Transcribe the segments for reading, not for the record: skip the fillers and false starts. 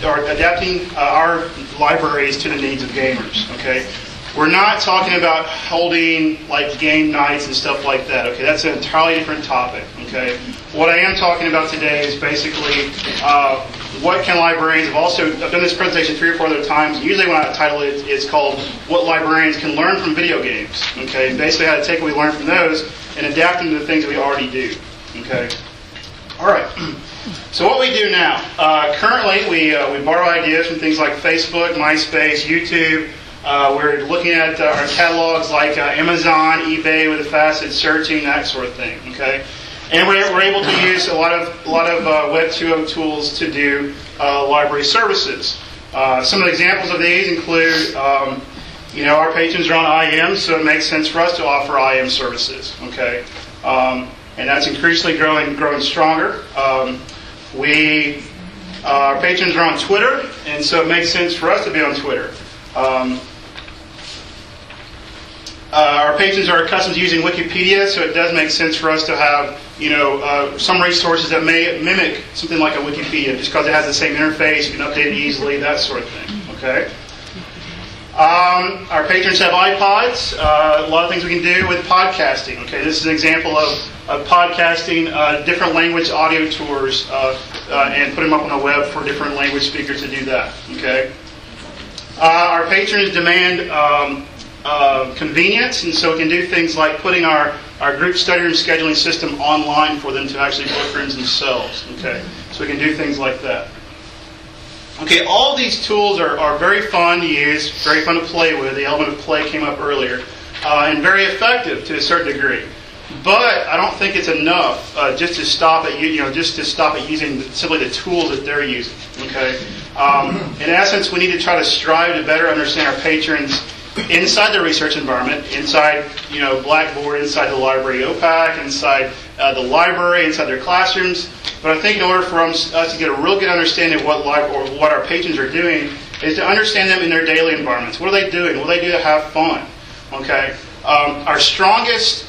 adapting our libraries to the needs of gamers. Okay, we're not talking about holding like game nights and stuff like that. Okay, that's an entirely different topic. Okay, what I am talking about today is basically what can librarians. I've done this presentation 3 or 4 other times. Usually when I title it, it's called "What Librarians Can Learn from Video Games." Okay, basically how to take what we learn from those and adapt them to the things that we already do. Okay, all right. So what we do now, currently we borrow ideas from things like Facebook, MySpace, YouTube. We're looking at our catalogs like Amazon, eBay with the faceted searching, that sort of thing. Okay, and we're able to use a lot of Web 2.0 tools to do library services. Some of the examples of these include, our patrons are on IM, so it makes sense for us to offer IM services. Okay, and that's increasingly growing stronger. Our patrons are on Twitter, and so it makes sense for us to be on Twitter. Our patrons are accustomed to using Wikipedia, so it does make sense for us to have, some resources that may mimic something like a Wikipedia, just because it has the same interface, you can update it easily, that sort of thing. Okay. Our patrons have iPods. A lot of things we can do with podcasting. Okay, this is an example of podcasting different language audio tours and put them up on the web for different language speakers to do that. Okay. Our patrons demand convenience, and so we can do things like putting our group study room scheduling system online for them to actually book rooms themselves. Okay, so we can do things like that. Okay, all these tools are very fun to use, very fun to play with. The element of play came up earlier, and very effective to a certain degree. But I don't think it's enough just to stop at using simply the tools that they're using. Okay, in essence, we need to try to strive to better understand our patrons inside the research environment, inside Blackboard, inside the library OPAC, inside the library, inside their classrooms. But I think in order for us to get a real good understanding of what our patrons are doing, is to understand them in their daily environments. What are they doing? What do they do to have fun? Okay. Our strongest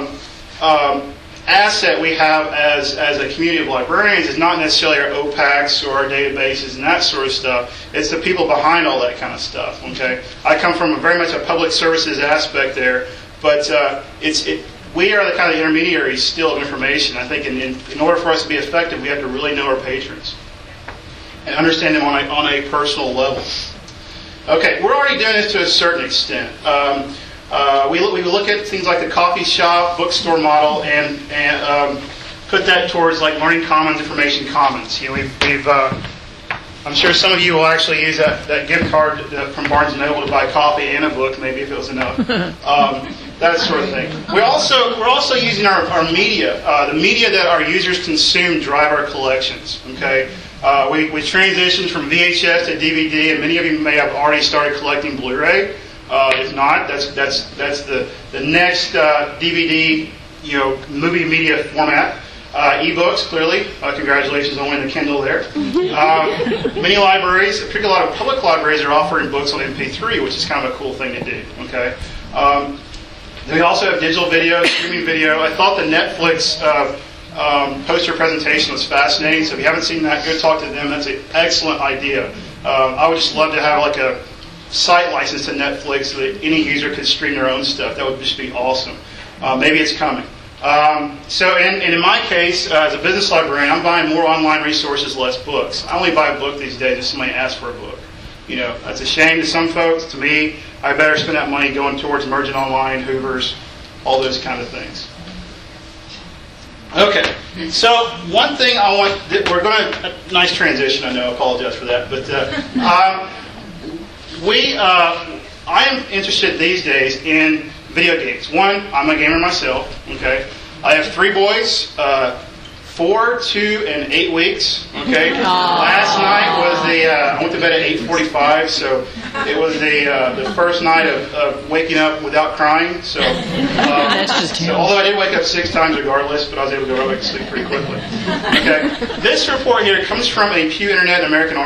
asset we have as a community of librarians is not necessarily our OPACs or our databases and that sort of stuff. It's the people behind all that kind of stuff. Okay. I come from very much a public services aspect there, but we are the kind of intermediaries still of information. I think in order for us to be effective, we have to really know our patrons and understand them on a personal level. Okay, we're already doing this to a certain extent. We look at things like the coffee shop, bookstore model, and put that towards like Learning Commons, Information Commons. I'm sure some of you will actually use that gift card from Barnes & Noble to buy coffee and a book, maybe if it was enough. That sort of thing. We're also using our media. The media that our users consume drive our collections. Okay, we transitioned from VHS to DVD, and many of you may have already started collecting Blu-ray. If not, that's the next DVD movie media format. E-books, clearly. Congratulations on winning the Kindle there. Many libraries, particularly a lot of public libraries, are offering books on MP3, which is kind of a cool thing to do. Okay. We also have digital video, streaming video. I thought the Netflix poster presentation was fascinating. So if you haven't seen that, go talk to them. That's an excellent idea. I would just love to have like a site license to Netflix so that any user could stream their own stuff. That would just be awesome. Maybe it's coming. So in my case, as a business librarian, I'm buying more online resources, less books. I only buy a book these days if somebody asks for a book. That's a shame to some folks. To me, I better spend that money going towards Mergent Online, Hoovers, all those kind of things. Okay, so one thing I want, we're going to, nice transition, I know, I apologize for that, but I am interested these days in video games. One, I'm a gamer myself, okay? I have 3 boys, 4, 2, and 8 weeks, okay? Last night was I went to bed at 8:45, so it was the first night of waking up without crying, so although I did wake up 6 times regardless, but I was able to go back to sleep pretty quickly. Okay, this report here comes from a Pew Internet American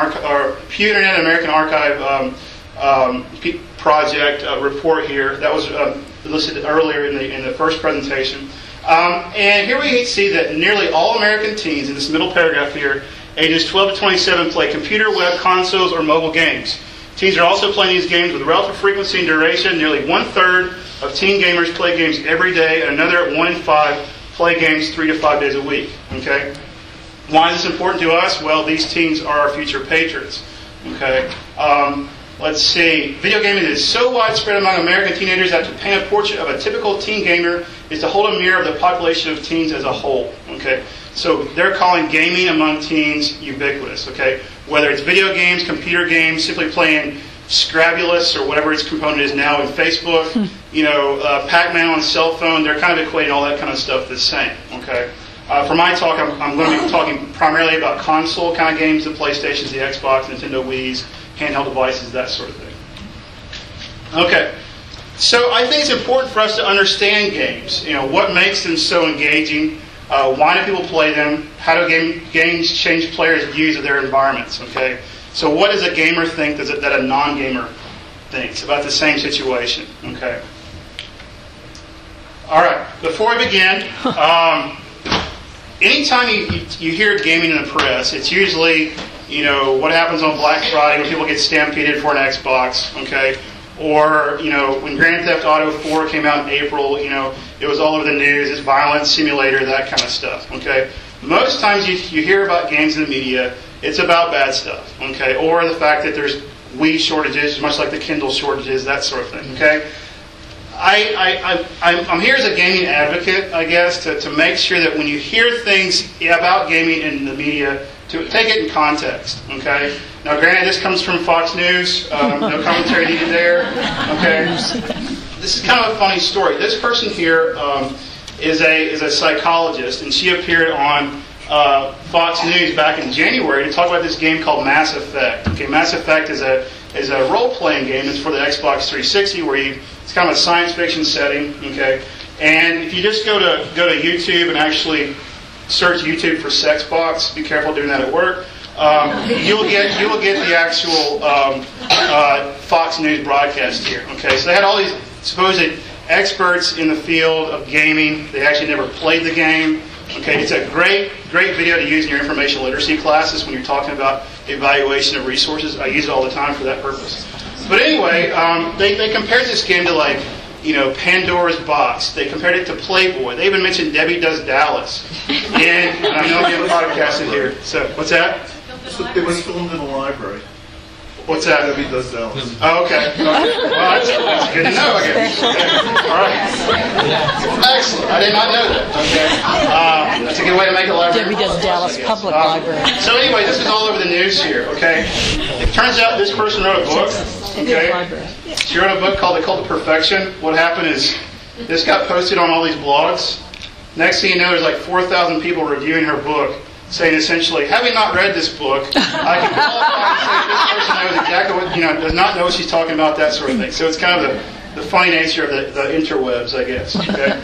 Archive project report here that was listed earlier in the first presentation. And here we see that nearly all American teens, in this middle paragraph here, Ages 12 to 27 play computer, web, consoles, or mobile games. Teens are also playing these games with relative frequency and duration. Nearly 1/3 of teen gamers play games every day, and another 1 in 5 play games 3 to 5 days a week. Okay? Why is this important to us? Well, these teens are our future patriots. Okay? Let's see. Video gaming is so widespread among American teenagers that to paint a portrait of a typical teen gamer is to hold a mirror of the population of teens as a whole. Okay? So they're calling gaming among teens ubiquitous. Okay? Whether it's video games, computer games, simply playing Scrabulous or whatever its component is now in Facebook, Pac-Man on cell phone, they're kind of equating all that kind of stuff the same. Okay? For my talk, I'm going to be talking primarily about console kind of games, the PlayStations, the Xbox, Nintendo Wii's, handheld devices, that sort of thing. Okay, so I think it's important for us to understand games. What makes them so engaging? Why do people play them? How do games change players' views of their environments? Okay, so what does a gamer think that a non-gamer thinks about the same situation? Okay. All right. Before we begin, anytime you hear gaming in the press, it's usually what happens on Black Friday when people get stampeded for an Xbox, okay? Or, when Grand Theft Auto 4 came out in April, it was all over the news, it's violence simulator, that kind of stuff, okay? Most times you hear about games in the media, it's about bad stuff, okay? Or the fact that there's Wii shortages, much like the Kindle shortages, that sort of thing, okay? I'm here as a gaming advocate, I guess, to make sure that when you hear things about gaming in the media, to take it in context, okay? Now, granted, this comes from Fox News. No commentary needed there, okay? This is kind of a funny story. This person here is a psychologist, and she appeared on Fox News back in January to talk about this game called Mass Effect. Okay, Mass Effect is a role-playing game. It's for the Xbox 360, where it's kind of a science fiction setting, okay? And if you just go to YouTube and actually search YouTube for Sexbox. Be careful doing that at work. You will get the actual Fox News broadcast here. Okay, so they had all these supposed experts in the field of gaming. They actually never played the game. Okay, it's a great video to use in your information literacy classes when you're talking about evaluation of resources. I use it all the time for that purpose. But anyway, they compared this game to Pandora's Box. They compared it to Playboy. They even mentioned Debbie Does Dallas. And I know we have a podcast in here. So, what's that? It was filmed in a library. What's that? Debbie Does Dallas. Oh, okay. Well, that's good to know, I guess. Okay. All right. Excellent. I did not know that. Okay. That's a good way to make a library. Debbie Does Dallas Public Library. So anyway, this is all over the news here, okay? It turns out this person wrote a book. Okay. She wrote a book called The Cult of Perfection. What happened is this got posted on all these blogs. Next thing you know, there's like 4,000 people reviewing her book, saying essentially, having not read this book, I can qualify and say this person knows exactly what, does not know what she's talking about, that sort of thing. So it's kind of the funny nature of the interwebs, I guess. Okay.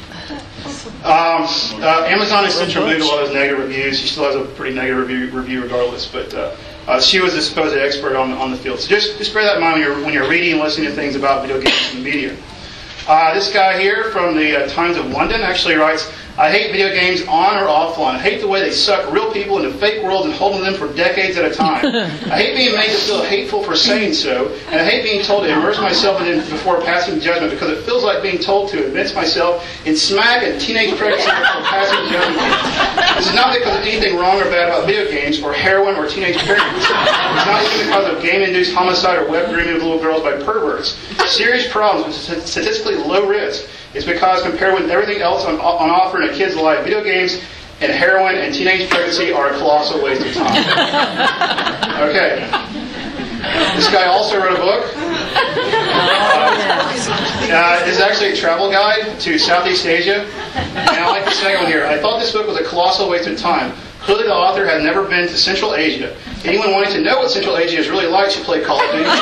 Amazon has since removed a lot of those negative reviews. She still has a pretty negative review regardless, but she was a supposed expert on the field. So just bear that in mind when you're reading and listening to things about video games in the media. This guy here from the Times of London actually writes, I hate video games on or offline. I hate the way they suck real people into fake worlds and hold them for decades at a time. I hate being made to feel hateful for saying so, and I hate being told to immerse myself in it before passing judgment because it feels like being told to advance myself in smack and teenage pregnancy before passing judgment. This is not because of anything wrong or bad about video games or heroin or teenage pregnancy. It's not even because of game-induced homicide or web grooming of little girls by perverts. Serious problems with statistically low risk. It's because compared with everything else on offer in a kid's life, video games and heroin and teenage pregnancy are a colossal waste of time. Okay. This guy also wrote a book. It's actually a travel guide to Southeast Asia. And I like the second one here. I thought this book was a colossal waste of time. Clearly the author has never been to Central Asia. Anyone wanting to know what Central Asia is really like should play Call of Duty 4.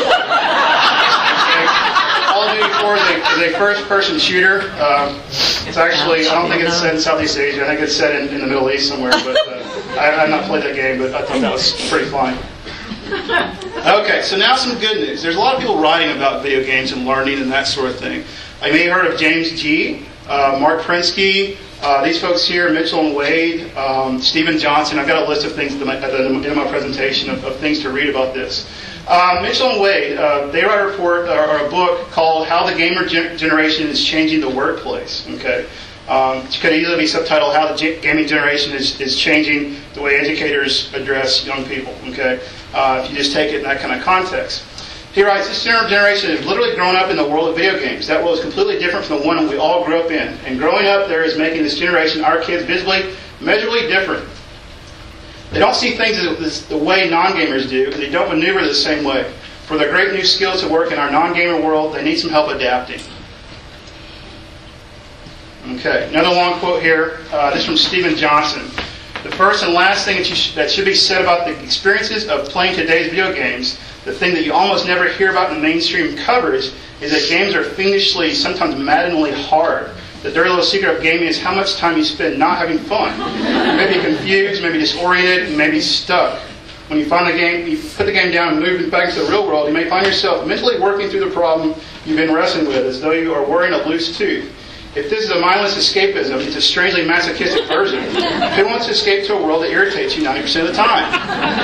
Call of Duty 4 is a first-person shooter. It's actually, I don't think it's set in Southeast Asia. I think it's set in the Middle East somewhere. But I have not played that game, but I thought that was pretty fun. Okay, so now some good news. There's a lot of people writing about video games and learning and that sort of thing. I may have heard of James G., Mark Prensky, These folks here, Mitchell and Wade, Stephen Johnson, I've got a list of things at the end of my presentation of things to read about this. Mitchell and Wade, they write a report or a book called How the Gamer Generation is Changing the Workplace. Okay, it could easily be subtitled How the Gaming Generation is Changing the Way Educators Address Young People. Okay, if you just take it in that kind of context. He writes, this generation has literally grown up in the world of video games. That world is completely different from the one we all grew up in. And growing up there is making this generation, our kids, visibly, measurably different. They don't see things the way non-gamers do, and they don't maneuver the same way. For their great new skills to work in our non-gamer world, they need some help adapting. Okay, another long quote here. This is from Stephen Johnson. The first and last thing that should be said about the experiences of playing today's video games, the thing that you almost never hear about in mainstream coverage, is that games are fiendishly, sometimes maddeningly hard. The dirty little secret of gaming is how much time you spend not having fun. You may be confused, maybe disoriented, and maybe stuck. When you find the game, you put the game down and move back into the real world, you may find yourself mentally working through the problem you've been wrestling with as though you are wearing a loose tooth. If this is a mindless escapism, it's a strangely masochistic version. Who wants to escape to a world that irritates you 90% of the time?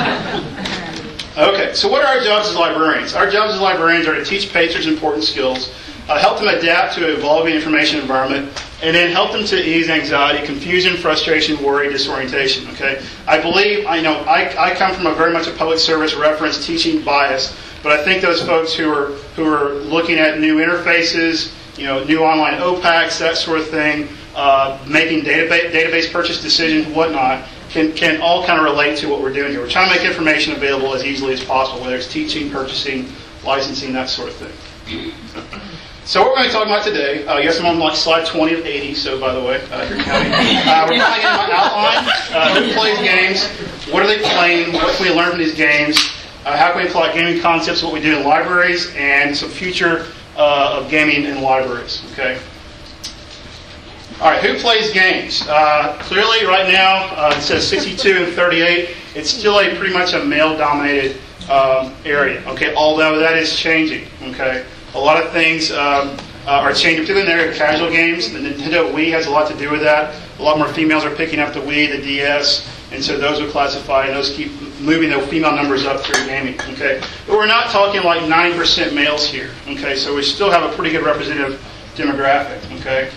Okay, so what are our jobs as librarians? Our jobs as librarians are to teach patrons important skills, help them adapt to an evolving information environment, and then help them to ease anxiety, confusion, frustration, worry, disorientation. Okay, I believe I come from a very much a public service reference teaching bias, but I think those folks who are looking at new interfaces, new online OPACs, that sort of thing, making database purchase decisions, whatnot, can all kind of relate to what we're doing here. We're trying to make information available as easily as possible, whether it's teaching, purchasing, licensing, that sort of thing. So what we're going to talk about today, yes, I'm on like slide 20 of 80, so by the way, if you're counting. We're going to get my outline, who plays games, what are they playing, what can we learn from these games, how can we apply gaming concepts, what we do in libraries, and some future of gaming in libraries. Okay. All right, who plays games? Clearly, right now, it says 62 and 38. It's still pretty much a male-dominated area. Okay, although that is changing. Okay, a lot of things are changing, particularly in the area of casual games. The Nintendo Wii has a lot to do with that. A lot more females are picking up the Wii, the DS, and so those will classify, and those keep moving the female numbers up through gaming. Okay, but we're not talking like 90% males here. Okay, so we still have a pretty good representative demographic. Okay.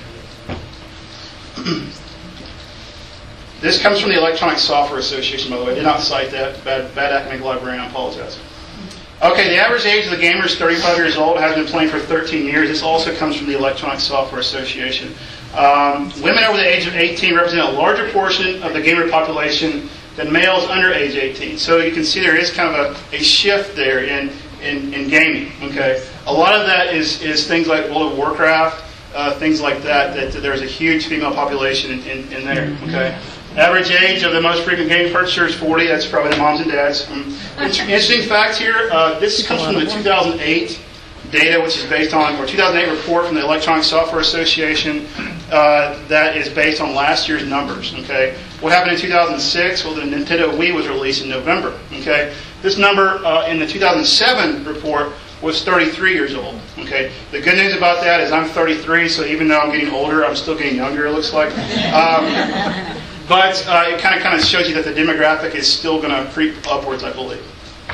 This comes from the Electronic Software Association, by the way. I did not cite that. Bad academic librarian, I apologize. Okay, the average age of the gamer is 35 years old, has been playing for 13 years. This also comes from the Electronic Software Association. Women over the age of 18 represent a larger portion of the gamer population than males under age 18. So you can see there is kind of a shift there in gaming. Okay, a lot of that is things like World of Warcraft, things like that there's a huge female population in there. Okay. Average age of the most frequent game purchaser is 40. That's probably the moms and dads. Interesting fact here, this comes from the 2008 data, which is based on, or 2008 report from the Electronic Software Association that is based on last year's numbers. Okay. What happened in 2006? Well, the Nintendo Wii was released in November. Okay. This number in the 2007 report was 33 years old. Okay. The good news about that is I'm 33, so even though I'm getting older, I'm still getting younger, it looks like. But it kind of shows you that the demographic is still going to creep upwards, I believe.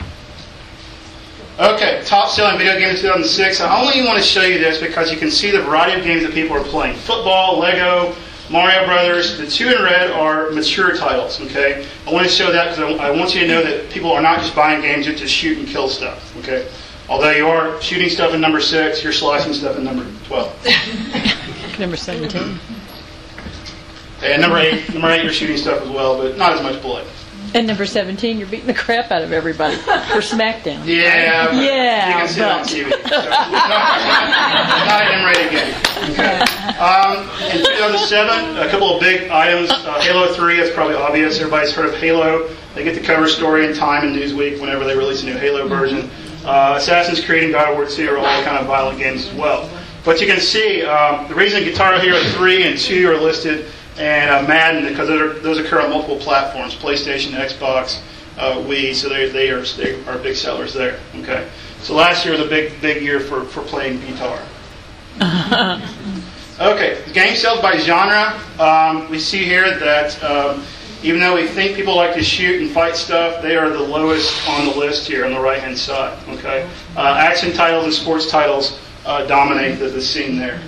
Okay, top selling video game in 2006. I only want to show you this because you can see the variety of games that people are playing. Football, Lego, Mario Brothers. The two in red are mature titles. Okay, I want to show that because I want you to know that people are not just buying games just to shoot and kill stuff. Okay. Although you are shooting stuff in number 6, you're slicing stuff in number 12. Number 17. And number 8, you're shooting stuff as well, but not as much blood. And number 17, you're beating the crap out of everybody for SmackDown. Yeah, yeah, you can see it on TV. So not an M-rated game. Okay. In 2007, a couple of big items. Halo 3, that's probably obvious. Everybody's heard of Halo. They get the cover story in Time and Newsweek whenever they release a new Halo version. Assassin's Creed and God of War 2 are all kind of violent games as well. But you can see the reason Guitar Hero 3 and 2 are listed, and Madden, because those occur on multiple platforms: PlayStation, Xbox, Wii. So they are big sellers there. Okay. So last year was a big year for playing guitar. Okay, game sales by genre. We see here that even though we think people like to shoot and fight stuff, they are the lowest on the list here on the right-hand side. Okay, action titles and sports titles dominate the scene there.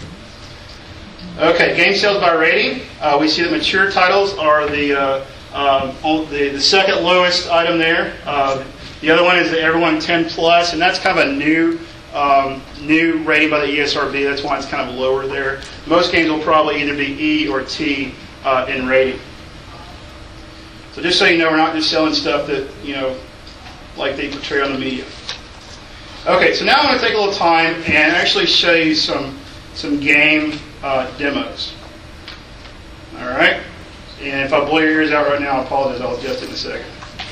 Okay, game sales by rating. We see that mature titles are the second lowest item there. The other one is the Everyone 10 Plus, and that's kind of a new rating by the ESRB. That's why it's kind of lower there. Most games will probably either be E or T in rating. So just so you know, we're not just selling stuff that, like they portray on the media. Okay, so now I'm going to take a little time and actually show you some game demos. All right? And if I blow your ears out right now, I apologize. I'll adjust it in a second.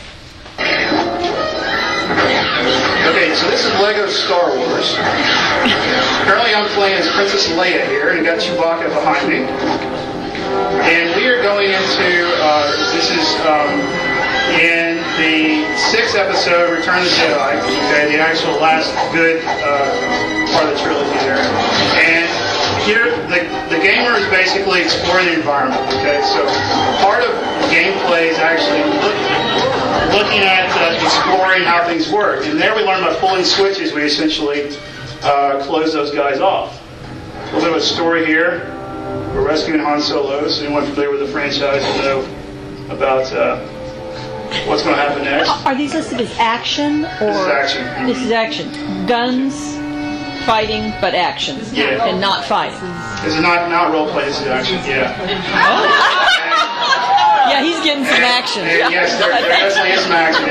Okay, so this is Lego Star Wars. Currently I'm playing as Princess Leia here, and got Chewbacca behind me. And we are going into, this is in the 6th episode, Return of the Jedi, okay, the actual last good part of the trilogy there. And here, the gamer is basically exploring the environment, okay? So part of gameplay is actually looking at exploring how things work. And there we learn by pulling switches, we essentially close those guys off. A little bit of a story here. We're rescuing Han Solo, so anyone familiar with the franchise will know about what's going to happen next. Are these listed as action? Or This is action. This is action. Guns, fighting, but action. Yeah. And not fighting. This is not role play, this is action, yeah. Yeah, he's getting some action. And yes, there definitely is some action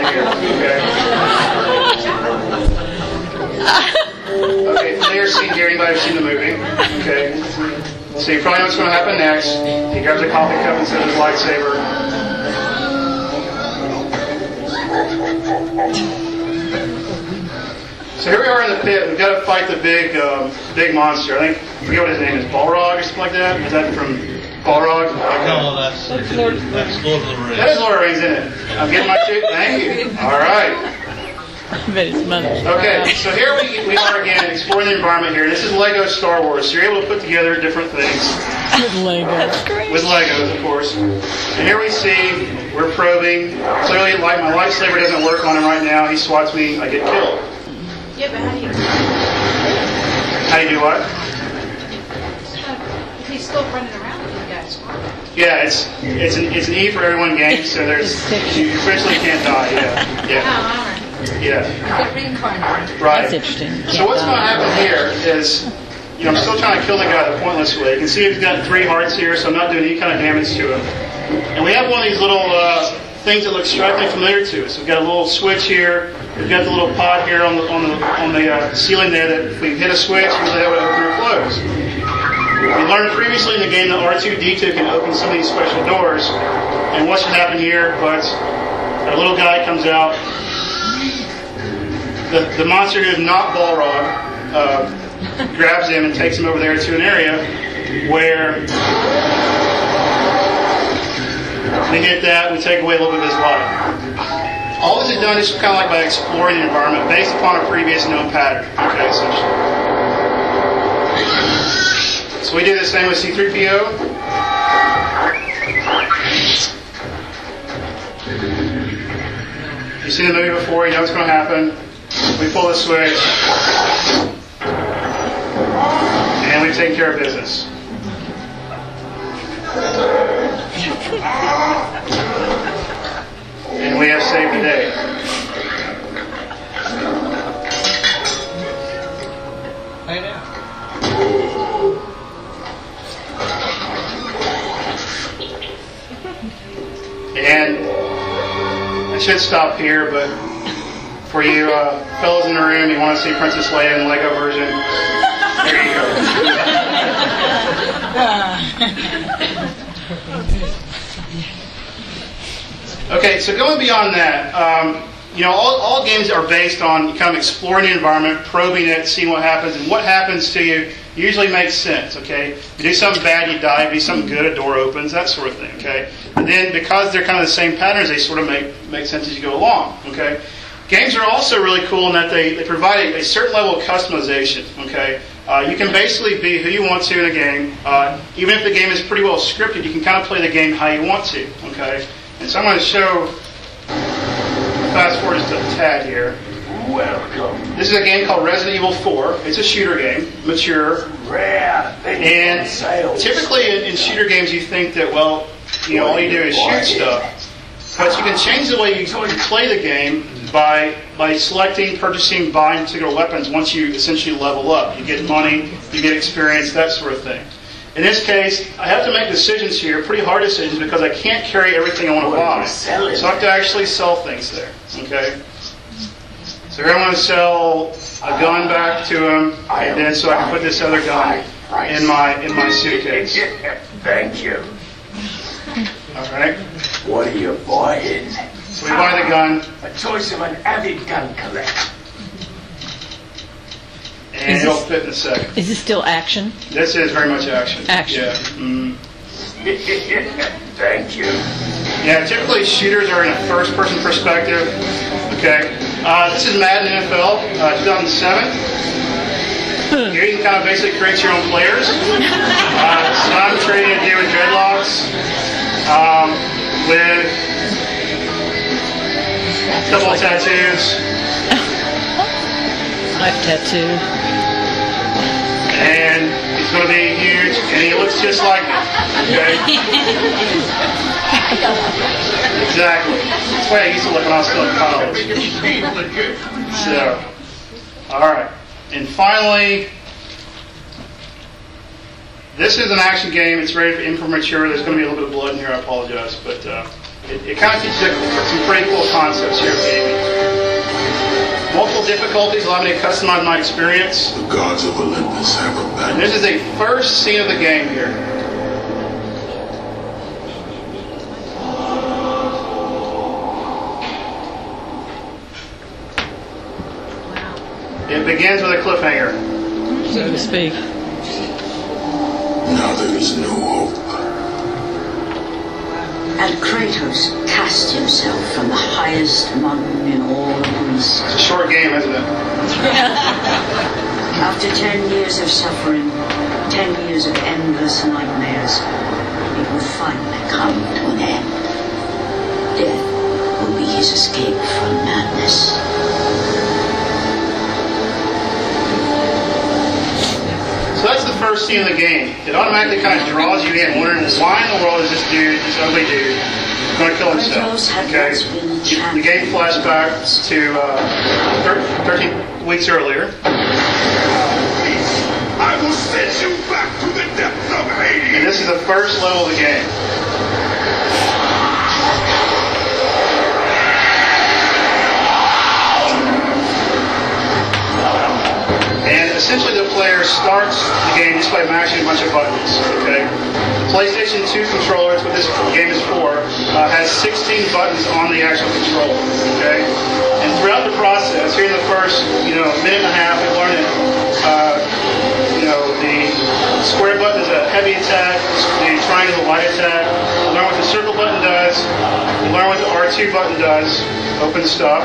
in here. Okay, familiar scene here. Anybody have seen the movie? Okay. So you probably know what's going to happen next. He grabs a coffee cup and sets his lightsaber. So here we are in the pit. We've got to fight the big monster. I forget what his name is. Balrog or something like that? Is that from Balrog? No, that's Lord of the Rings. That is Lord of the Rings, isn't it? I'm getting my two. Thank you. All right. But it's money. Okay, so here we are again exploring the environment here. This is Lego Star Wars. So you're able to put together different things. With Lego. That's great. With Legos, of course. And here we see we're probing. Clearly, like my lightsaber doesn't work on him right now. He swats me, I get killed. Yeah, but how do you... How do you do what? He's still running around with you guys. Yeah, it's an E for everyone game. So there's you essentially can't die. Yeah. Oh, all right. Yeah. Good reincarnate. Right. That's interesting. So what's going to happen here is, I'm still trying to kill the guy the pointless way. You can see he's got 3 hearts here, so I'm not doing any kind of damage to him. And we have one of these little things that look strikingly familiar to us. We've got a little switch here. We've got the little pod here on the ceiling there that if we hit a switch, usually that would open or close. We learned previously in the game that R2-D2 can open some of these special doors. And what should happen here? But a little guy comes out. The monster who is not Balrog grabs him and takes him over there to an area where we get that, we take away a little bit of his life. All this is done is kind of like by exploring the environment based upon a previous known pattern. Okay, so we do the same with C-3PO. You've seen the movie before, you know what's going to happen. We pull the switch, and we take care of business. And we have saved the day. Hey now. And I should stop here, but for you fellows in the room, you want to see Princess Leia in the Lego version, there you go. Okay, so going beyond that, all games are based on kind of exploring the environment, probing it, seeing what happens, and what happens to you usually makes sense, okay? If you do something bad, you die. If you do something good, a door opens, that sort of thing, okay? And then because they're kind of the same patterns, they sort of make sense as you go along, okay? Games are also really cool in that they provide a certain level of customization, okay? You can basically be who you want to in a game. Even if the game is pretty well scripted, you can kind of play the game how you want to. Okay? And so I'm going to show, fast forward just a tad here. Welcome. This is a game called Resident Evil 4. It's a shooter game, mature. Rare. And typically in shooter games you think that, well, you know, all you do is shoot stuff. But you can change the way you play the game by selecting, purchasing, buying particular weapons once you essentially level up. You get money, you get experience, that sort of thing. In this case, I have to make decisions here, pretty hard decisions, because I can't carry everything I want to buy. So I have to actually sell things there. Okay? So here I want to sell a gun back to him, and then so I can put this other gun in my suitcase. Thank you. All right. What are you buying? So we buy the gun, A choice of an avid gun collector. and it'll fit in a second. Is this still action? This is very much action. Action. Yeah. Thank you. Yeah. Typically, shooters are in a first-person perspective. Okay. This is Madden NFL 2007. Here you can kind of basically create your own players. So I'm trading a dude with dreadlocks, with a couple of tattoos, Life tattoo. and he's going to be huge, and he looks just like me. Okay? Exactly. That's the way I used to look when I was still in college. So, all right. And finally, this is an action game. It's rated for mature. There's going to be a little bit of blood in here. I apologize. But it kind of teaches some pretty cool concepts here of gaming. Multiple difficulties allow me to customize my experience. The gods of Olympus have And abandoned. this is a first scene of the game here. It begins with a cliffhanger. So to speak. Now there is no hope. And Kratos cast himself from the highest mountain in all of Greece. It's a short game, isn't it? After 10 years of suffering, 10 years of endless nightmares, it will finally come to an end. Death will be his escape from madness. So that's the first scene of the game. It automatically kind of draws you in, wondering why in the world is this dude, this ugly dude, going to kill himself? Okay. The game flashbacks to 13 weeks earlier. I will send you back to the depths of Hades. And this is the first level of the game. And essentially the player starts the game just by mashing a bunch of buttons. Okay. The PlayStation 2 controller, that's what this game is for, has 16 buttons on the actual controller. Okay. And throughout the process, here in the first minute and a half, we learn that the square button is a heavy attack, the triangle is a light attack. We learn what the circle button does. We learn what the R2 button does. Open stuff.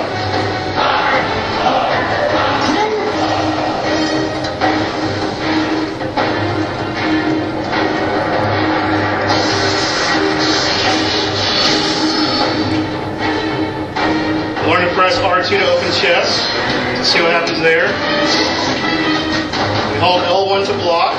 Learn to press R2 to open chest, to see what happens there. We hold L1 to block.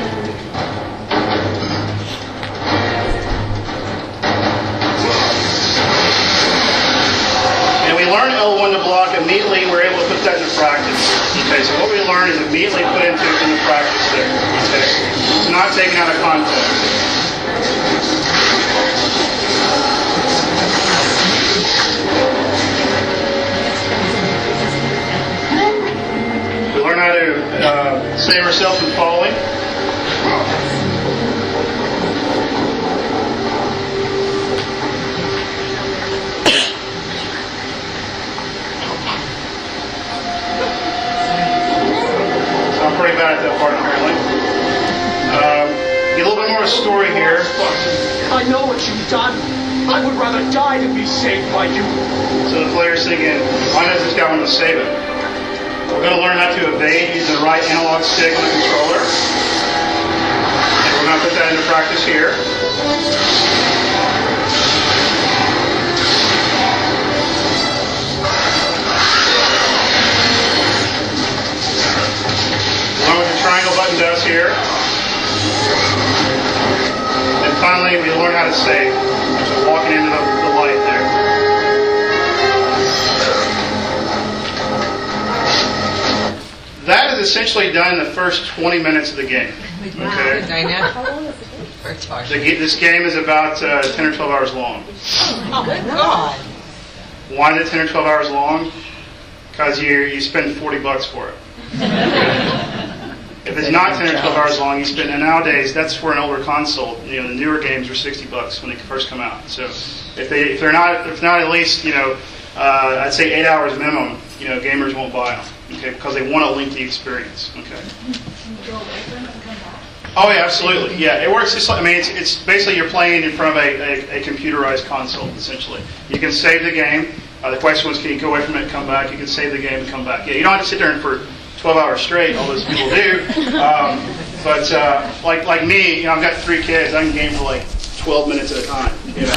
And we learn L1 to block immediately, we're able to put that into practice. Okay, so what we learn is immediately put into practice there. Okay, it's not taken out of context. Learn how to save ourselves from falling. So I'm pretty bad at that part apparently. Get a little bit more of a story here. I know what you've done. I would rather die than be saved by you. So the player's thinking, why does this guy want to save it? We're going to learn how to evade using the right analog stick on the controller. And we're going to put that into practice here. Learn what the triangle button does here. And finally, we learn how to save. So walking into the light there. That is essentially done in the first 20 minutes of the game. Okay. This game is about 10 or 12 hours long. Oh my God! Why is it 10 or 12 hours long? Because you spend $40 for it. If it's not 10 or 12 hours long, you spend. And nowadays, that's for an older console. The newer games are $60 when they first come out. So if they're not at least I'd say 8 hours minimum, gamers won't buy them. Okay, because they want a lengthy experience. Okay. Oh yeah, absolutely. Yeah, it works just like, it's basically you're playing in front of a computerized console, essentially. You can save the game. The question was, can you go away from it and come back? You can save the game and come back. Yeah, you don't have to sit there and for 12 hours straight, all those people do. But like me, I've got 3 kids. I can game for like 12 minutes at a time.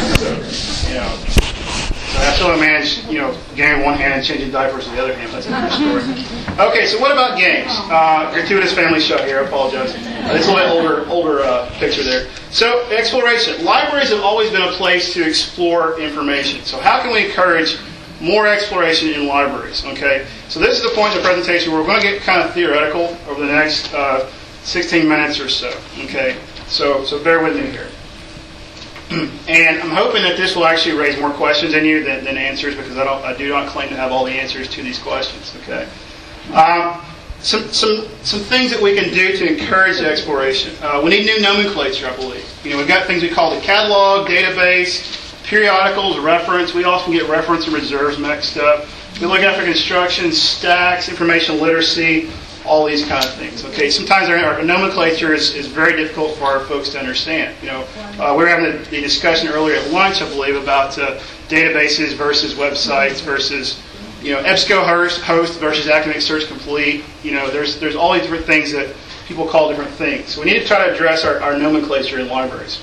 So I still manage, game one hand and changing diapers with the other hand. That's another story. Okay, so what about games? Gratuitous family show here. I apologize. It's a little bit older picture there. So exploration. Libraries have always been a place to explore information. So how can we encourage more exploration in libraries? Okay. So this is the point of the presentation where we're going to get kind of theoretical over the next 16 minutes or so. Okay. So bear with me here. And I'm hoping that this will actually raise more questions in you than answers, because I do not claim to have all the answers to these questions. Okay. Some things that we can do to encourage the exploration. We need new nomenclature, I believe. We've got things we call the catalog, database, periodicals, reference. We often get reference and reserves mixed up. We look after construction, stacks, information literacy, all these kind of things. Okay, sometimes our nomenclature is very difficult for our folks to understand. We were having the discussion earlier at lunch, I believe, about databases versus websites versus EBSCO host versus Academic Search Complete. There's all these different things that people call different things. So we need to try to address our nomenclature in libraries.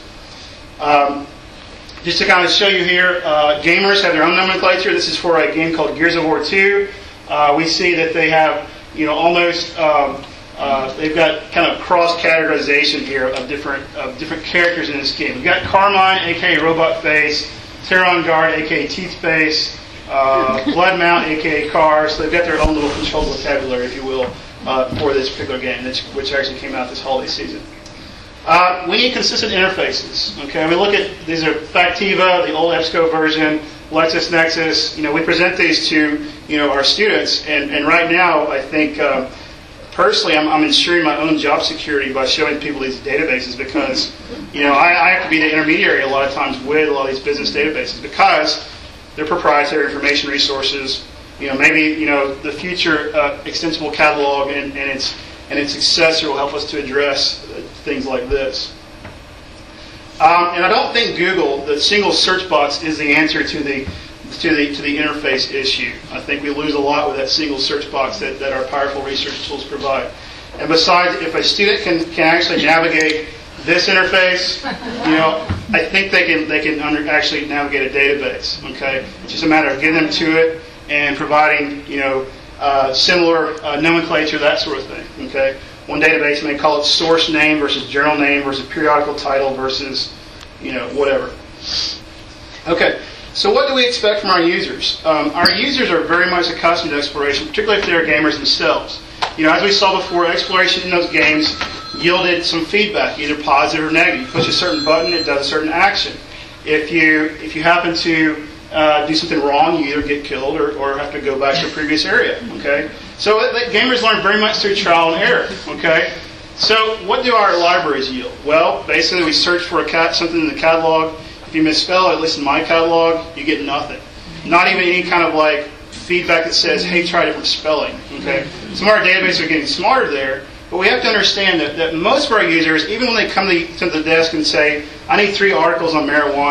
Just to kind of show you here, gamers have their own nomenclature. This is for a game called Gears of War 2. We see that they have almost they've got kind of cross-categorization here of different characters in this game. We've got Carmine, aka Robot Face, Terran Guard, aka Teeth Face, Bloodmount, aka Car. So they've got their own little controlled vocabulary, if you will, for this particular game, which actually came out this holiday season. We need consistent interfaces. Okay, we look at these are Factiva, the old EBSCO version, LexisNexis. We present these to our students, and right now I think personally I'm ensuring my own job security by showing people these databases, because I have to be the intermediary a lot of times with a lot of these business databases, because they're proprietary information resources. Maybe the future extensible catalog and its successor will help us to address things like this. And I don't think Google, the single search box, is the answer to the interface issue. I think we lose a lot with that single search box that our powerful research tools provide. And besides, if a student can actually navigate this interface, I think they can actually navigate a database. Okay, it's just a matter of getting them to it and providing similar nomenclature, that sort of thing. Okay. One database may call it source name versus journal name versus periodical title versus, whatever. Okay, so what do we expect from our users? Our users are very much accustomed to exploration, particularly if they're gamers themselves. As we saw before, exploration in those games yielded some feedback, either positive or negative. You push a certain button, it does a certain action. If you happen to do something wrong, you either get killed or have to go back to a previous area. Okay. So gamers learn very much through trial and error. Okay, so what do our libraries yield? Well, basically we search for something in the catalog. If you misspell it, at least in my catalog, you get nothing. Not even any kind of like feedback that says, "Hey, try different spelling." Okay, some of our databases are getting smarter there, but we have to understand that most of our users, even when they come to the desk and say, "I need 3 articles on marijuana,"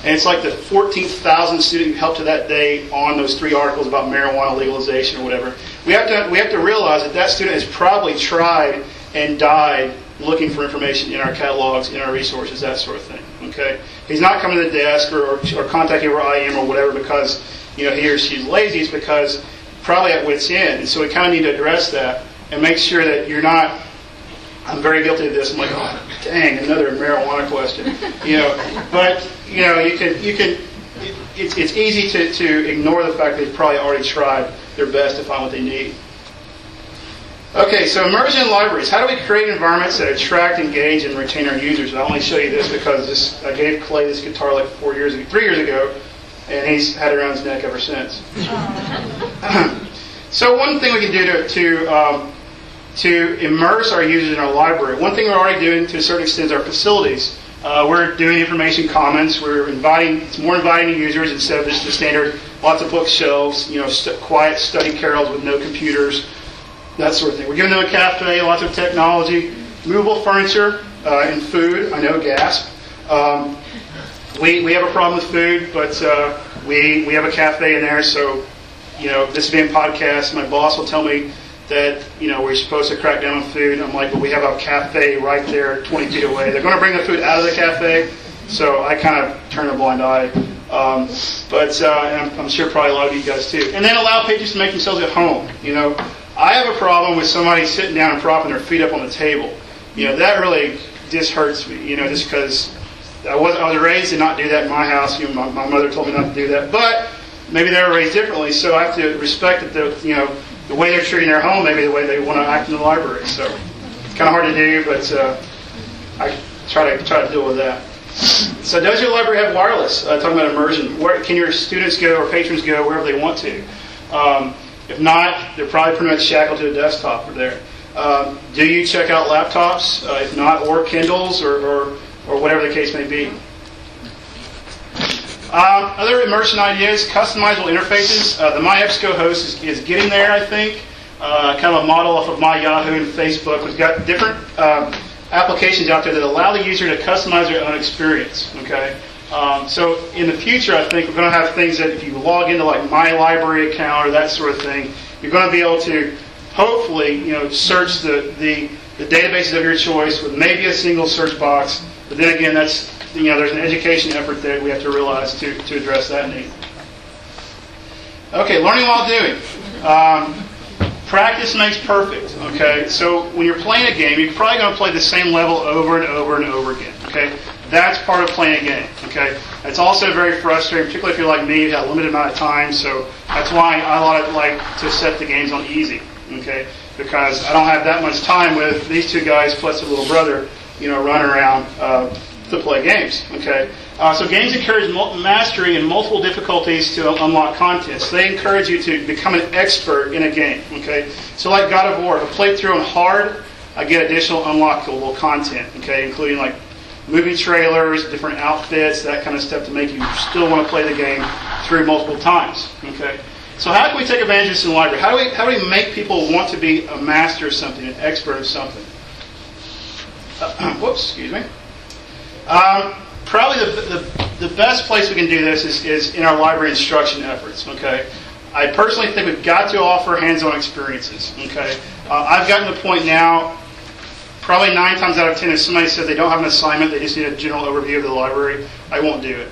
and it's like the 14,000th student who helped to that day on those 3 articles about marijuana legalization or whatever. We have to realize that that student has probably tried and died looking for information in our catalogs, in our resources, that sort of thing. Okay, he's not coming to the desk or contacting where I am or whatever because he or she's lazy. It's because probably at wit's end, and so we kind of need to address that and make sure that you're not. I'm very guilty of this. I'm like, oh, dang, another marijuana question. But you can. It's easy to ignore the fact that they've probably already tried their best to find what they need. Okay, so immersion in libraries. How do we create environments that attract, engage, and retain our users? I only show you this because I gave Clay this guitar like 3 years ago, and he's had it around his neck ever since. So one thing we can do to immerse our users in our library. One thing we're already doing to a certain extent is our facilities. We're doing information commons. It's more inviting to users instead of just the standard lots of bookshelves, quiet study carrels with no computers, that sort of thing. We're giving them a cafe, lots of technology, movable furniture, and food. I know, gasp. We have a problem with food, but we have a cafe in there, so this being podcast, my boss will tell me that we're supposed to crack down on food. I'm like, well, we have a cafe right there 20 feet away. They're going to bring the food out of the cafe, so I kind of turn a blind eye. But I'm sure probably a lot of you guys too. And then allow patrons to make themselves at home. I have a problem with somebody sitting down and propping their feet up on the table. That really just hurts me. Just because I was raised to not do that in my house. My mother told me not to do that, but maybe they were raised differently, so I have to respect that the way they're treating their home, maybe the way they want to act in the library. So it's kind of hard to do, but I try to deal with that. So does your library have wireless? Talking about immersion. Where can your students go or patrons go wherever they want to? If not, they're probably pretty much shackled to a desktop or there. Do you check out laptops? If not, or Kindles or whatever the case may be. Other immersion ideas, customizable interfaces. The MyEBSCO host is getting there, I think. Kind of a model off of My Yahoo and Facebook. We've got different applications out there that allow the user to customize their own experience. Okay, so in the future, I think we're going to have things that if you log into like My Library account or that sort of thing, you're going to be able to hopefully search the databases of your choice with maybe a single search box. But then again, that's there's an education effort that we have to realize to address that need. Okay, learning while doing. Practice makes perfect. Okay, so when you're playing a game, you're probably going to play the same level over and over and over again. Okay, that's part of playing a game. Okay, it's also very frustrating, particularly if you're like me, you have a limited amount of time. So that's why I like to set the games on easy. Okay, because I don't have that much time with these 2 guys plus their little brother, running around to play games. Okay, so games encourage mastery in multiple difficulties to unlock content. So they encourage you to become an expert in a game. Okay, so like God of War, if I play through on hard, I get additional unlockable content. Okay, including like movie trailers, different outfits, that kind of stuff to make you still want to play the game through multiple times. Okay, so how can we take advantage of this in the library? How do we make people want to be a master of something, an expert of something? Whoops, excuse me. Probably the best place we can do this is in our library instruction efforts. Okay, I personally think we've got to offer hands-on experiences. Okay, I've gotten to the point now, probably 9 times out of 10, if somebody says they don't have an assignment, they just need a general overview of the library, I won't do it.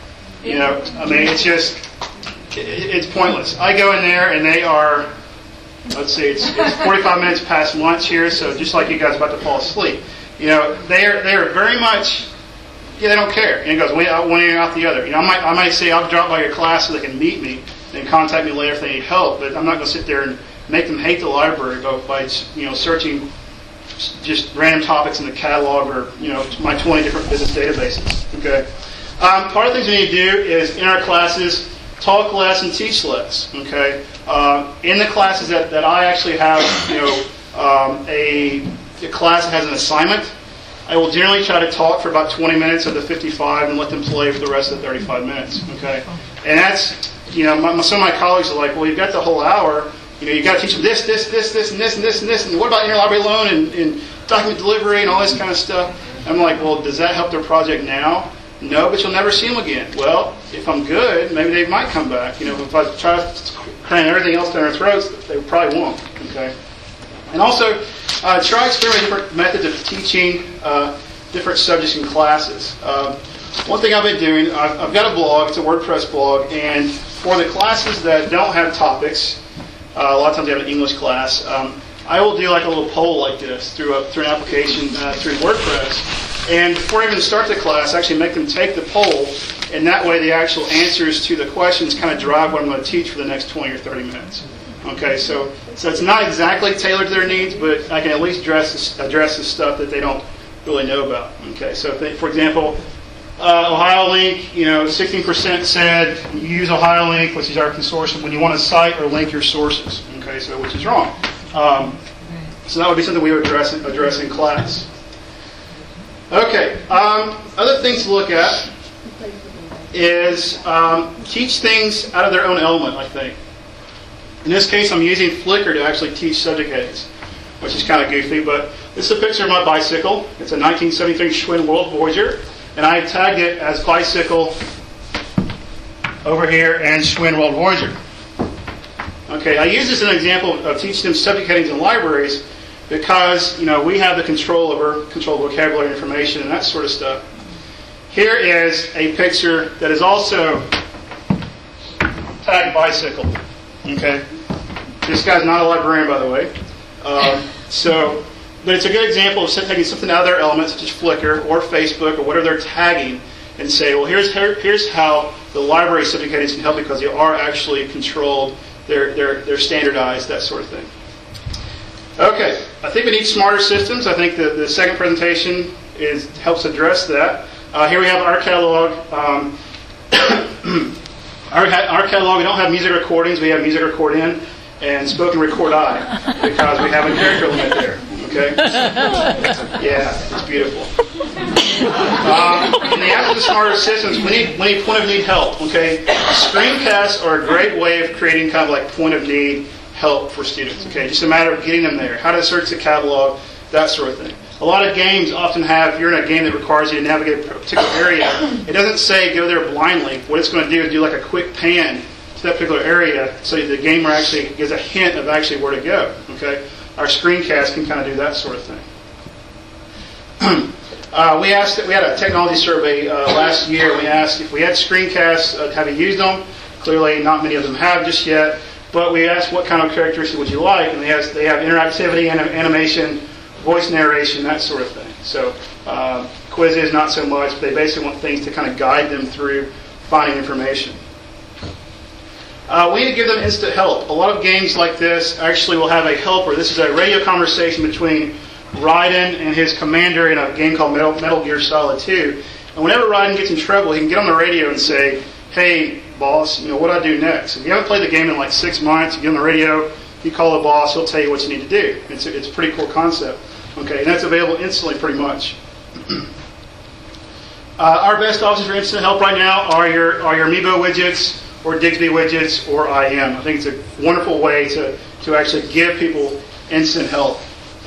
It's pointless. I go in there and they are, let's see, it's 45 minutes past lunch here, so just like you guys are about to fall asleep. They are very much. They don't care. And it goes one ear out the other. I might say I'll drop by your class so they can meet me and contact me later if they need help. But I'm not going to sit there and make them hate the library by searching just random topics in the catalog or my 20 different business databases. Okay. Part of the things we need to do is in our classes talk less and teach less. Okay. In the classes that I actually have, a class that has an assignment, I will generally try to talk for about 20 minutes of the 55 and let them play for the rest of the 35 minutes. Okay, and that's some of my colleagues are like, well, you've got the whole hour. You've got to teach them this, and this, and what about interlibrary loan and document delivery and all this kind of stuff. I'm like, well, does that help their project now? No, but you'll never see them again. Well, if I'm good, maybe they might come back. If I try to cram everything else down their throats, they probably won't. Okay. And also, try experimenting with different methods of teaching different subjects and classes. One thing I've been doing, I've got a blog. It's a WordPress blog, and for the classes that don't have topics, a lot of times they have an English class. I will do like a little poll like this through an application through WordPress. And before I even start the class, I actually make them take the poll, and that way the actual answers to the questions kind of drive what I'm going to teach for the next 20 or 30 minutes. Okay, so it's not exactly tailored to their needs, but I can at least address the stuff that they don't really know about. Okay, so if they, for example, Ohio Link, 16% said use Ohio Link, which is our consortium, when you want to cite or link your sources. Okay, so which is wrong. So that would be something we would address in class. Okay, other things to look at is teach things out of their own element, I think. In this case, I'm using Flickr to actually teach subject headings, which is kind of goofy, but this is a picture of my bicycle. It's a 1973 Schwinn World Voyager, and I tagged it as bicycle over here and Schwinn World Voyager. Okay, I use this as an example of teaching them subject headings in libraries because, we have the control vocabulary information and that sort of stuff. Here is a picture that is also tagged bicycle. Okay, this guy's not a librarian, by the way. But it's a good example of taking something out of their element, such as Flickr or Facebook or whatever they're tagging, and say, well, here's how the library subject headings can help because they are actually controlled, they're standardized, that sort of thing. Okay, I think we need smarter systems. I think the second presentation helps address that. Here we have our catalog. Our catalog, we don't have music recordings. We have music record in and spoken record I because we have a character limit there. Okay? Yeah, it's beautiful. In the absence of smarter systems, we need point of need help. Okay? Screencasts are a great way of creating kind of like point of need help for students. Okay? Just a matter of getting them there. How to search the catalog, that sort of thing. A lot of games often have, if you're in a game that requires you to navigate a particular area, it doesn't say go there blindly. What it's going to do is do like a quick pan to that particular area so the gamer actually gives a hint of actually where to go. Okay? Our screencast can kind of do that sort of thing. We had a technology survey last year. We asked if we had screencasts, have you used them? Clearly not many of them have just yet. But we asked what kind of characteristics would you like? And they have interactivity, animation, voice narration, that sort of thing. So quizzes, not so much. But they basically want things to kind of guide them through finding information. We need to give them instant help. A lot of games like this actually will have a helper. This is a radio conversation between Raiden and his commander in a game called Metal Gear Solid 2. And whenever Raiden gets in trouble, he can get on the radio and say, hey, boss, what do I do next? If you haven't played the game in like 6 months, you get on the radio, you call the boss, he'll tell you what you need to do. It's a pretty cool concept. Okay, and that's available instantly pretty much. Our best options for instant help right now are your Amiibo widgets, or Digsby widgets, or IM. I think it's a wonderful way to actually give people instant help.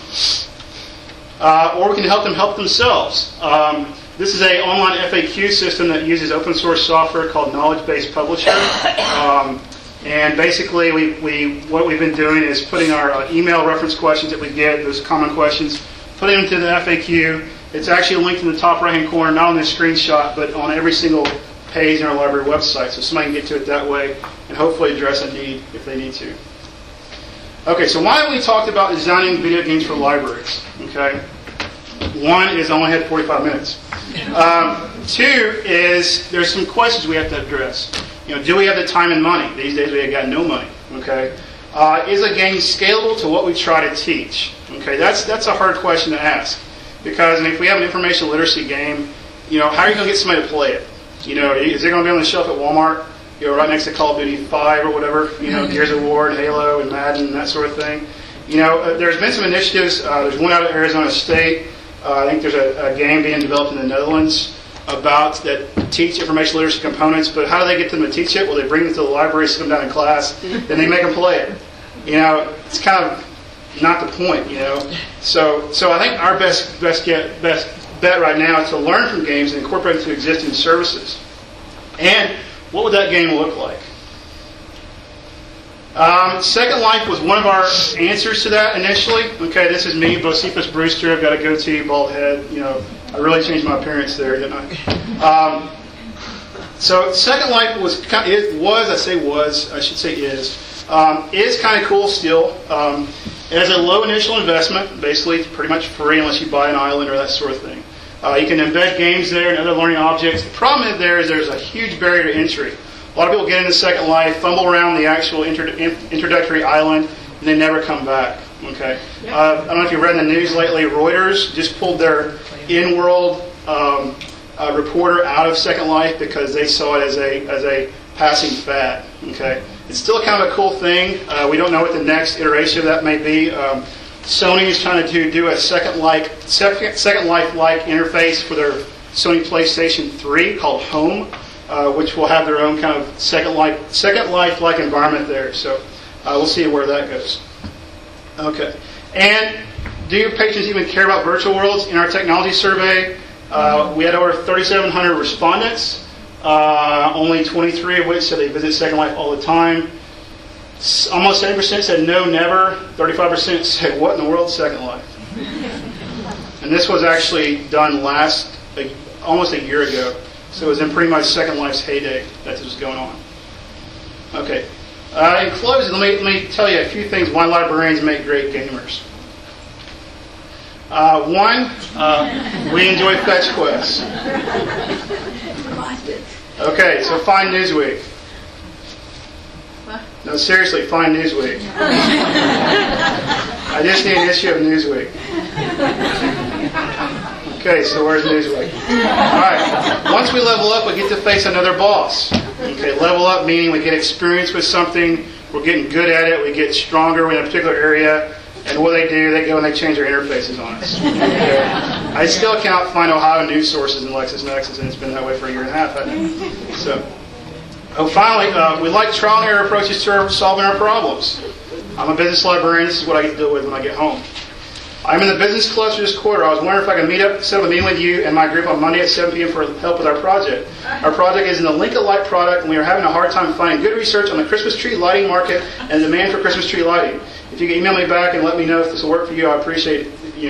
Or we can help them help themselves. This is an online FAQ system that uses open source software called Knowledge Base Publisher. And basically, what we've been doing is putting our email reference questions that we get, those common questions, putting them into the FAQ. It's actually linked in the top right-hand corner, not on this screenshot, but on every single page in our library website, so somebody can get to it that way and hopefully address a need if they need to. Okay, so why have we talked about designing video games for libraries? Okay, one is I only had 45 minutes. Two is there's some questions we have to address. Do we have the time and money? These days we have got no money. Okay, is a game scalable to what we try to teach? Okay, that's a hard question to ask because if we have an information literacy game, how are you going to get somebody to play it? Is it going to be on the shelf at Walmart? Right next to Call of Duty 5 or whatever. Gears of War and Halo and Madden and that sort of thing. There's been some initiatives. There's one out of Arizona State. I think there's a game being developed in the Netherlands that teach information literacy components. But how do they get them to teach it? Well, they bring them to the library, sit them down in class, then they make them play it. It's kind of not the point. So I think our best bet right now is to learn from games and incorporate it into existing services. And what would that game look like? Second Life was one of our answers to that initially. Okay, this is me, Bocephus Brewster. I've got a goatee, bald head. You know, I really changed my appearance there, didn't I? So Second Life is kind of cool still. It has a low initial investment. Basically, it's pretty much free unless you buy an island or that sort of thing. You can embed games there and other learning objects. The problem there's a huge barrier to entry. A lot of people get into Second Life, fumble around the actual introductory island, and they never come back. Okay. I don't know if you've read in the news lately. Reuters just pulled their in-world reporter out of Second Life because they saw it as a passing fad. Okay. It's still kind of a cool thing. We don't know what the next iteration of that may be. Sony is trying to do a Second Life-like interface for their Sony PlayStation 3 called Home, which will have their own kind of Second Life-like environment there. So we'll see where that goes. Okay. And do your patrons even care about virtual worlds? In our technology survey, we had over 3,700 respondents. Only 23 of which said they visit Second Life all the time. Almost 70% said no, never. 35% said, what in the world is Second Life? And this was actually done almost a year ago. So it was in pretty much Second Life's heyday that this was going on. Okay. In closing, let me tell you a few things why librarians make great gamers. One, we enjoy fetch quests. Okay, so find Newsweek. No, seriously, find Newsweek. I just need an issue of Newsweek. Okay, so where's Newsweek? Alright, once we level up, we get to face another boss. Okay, level up meaning we get experience with something, we're getting good at it, we get stronger in a particular area, and what they do, they go and they change their interfaces on us. Okay. I still cannot find Ohio news sources in LexisNexis, and it's been that way for a year and a half, hasn't it? So, finally, we like trial and error approaches to solving our problems. I'm a business librarian. This is what I get to deal with when I get home. I'm in the business cluster this quarter. I was wondering if I could set up a meeting with you and my group on Monday at 7 p.m. for help with our project. Our project is in the Lincoln Light product, and we are having a hard time finding good research on the Christmas tree lighting market and the demand for Christmas tree lighting. If you can email me back and let me know if this will work for you, I appreciate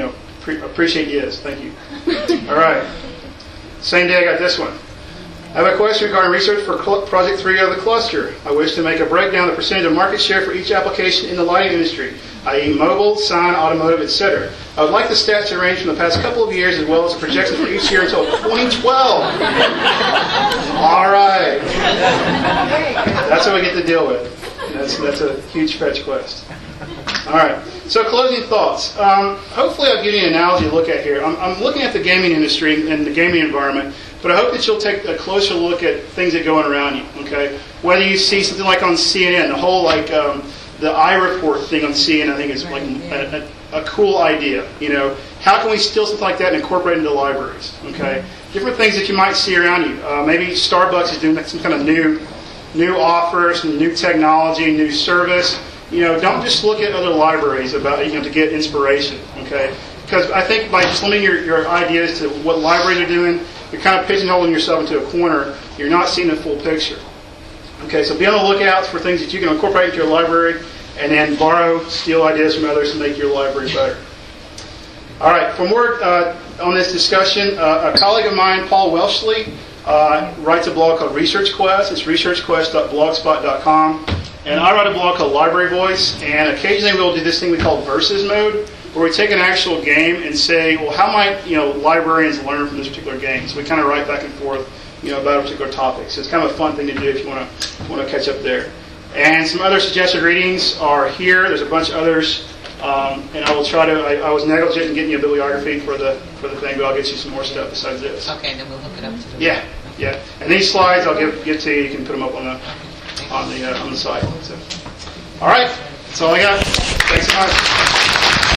yes. Thank you. All right. Same day I got this one. I have a question regarding research for Project 3 of the cluster. I wish to make a breakdown of the percentage of market share for each application in the lighting industry, i.e. mobile, sign, automotive, etc. I would like the stats to range from the past couple of years as well as the projections for each year until 2012. All right. That's what we get to deal with. That's a huge fetch quest. All right. So closing thoughts. Hopefully I'll give you an analogy to look at here. I'm looking at the gaming industry and the gaming environment, but I hope that you'll take a closer look at things that go on around you. Okay. Whether you see something like on CNN, the whole the iReport thing on CNN, I think is like a cool idea. You know, how can we steal something like that and incorporate it into libraries? Okay. Different things that you might see around you. Maybe Starbucks is doing some kind of new offer, some new technology, new service. You know, don't just look at other libraries to get inspiration, okay? Because I think by just limiting your ideas to what libraries are doing, you're kind of pigeonholing yourself into a corner. You're not seeing the full picture. Okay, so be on the lookout for things that you can incorporate into your library and then steal ideas from others to make your library better. All right, for more on this discussion, a colleague of mine, Paul Welshly, writes a blog called Research Quest. It's researchquest.blogspot.com. And I write a blog called Library Voice, and occasionally we'll do this thing we call versus mode, where we take an actual game and say, well, how might librarians learn from this particular game? So we kind of write back and forth, about a particular topic. So it's kind of a fun thing to do if you want to catch up there. And some other suggested readings are here. There's a bunch of others, and I will try to. I was negligent in getting you a bibliography for the thing, but I'll get you some more stuff besides this. Okay, then we'll hook it up to the Yeah. And these slides I'll give to you. You can put them up on the side. So, all right, that's all I got. Thanks so much.